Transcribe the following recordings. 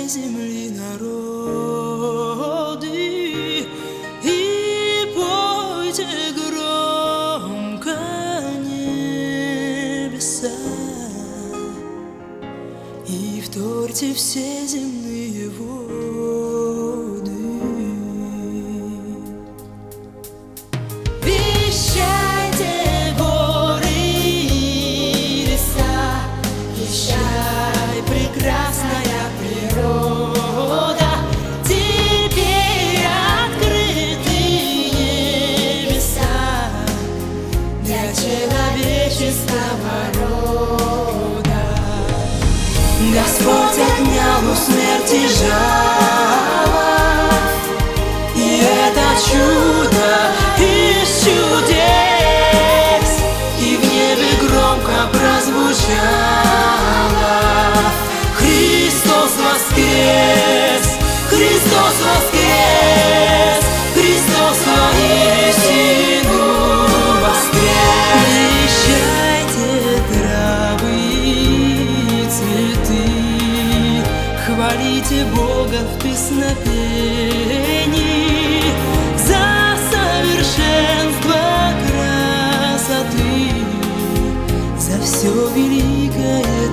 всей земли народы, и пойте громко небеса, и вторьте все земные воды. Вещайте, горы и леса, вещай, прекрасная природа. Теперь открыты небеса для человеческого рода. Господь отнял у смерти жало, и это чудо из чудес, и в небе громко прозвучало: Христос воскрес! Христос воскрес! Христос воистину воскрес! Вещайте, травы и цветы, хвалите Бога в песнопении за совершенство красоты, за все великое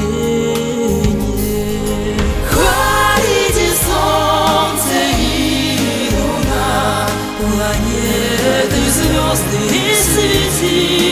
творение. Хвалите солнце и луна, планеты, звезды и светила.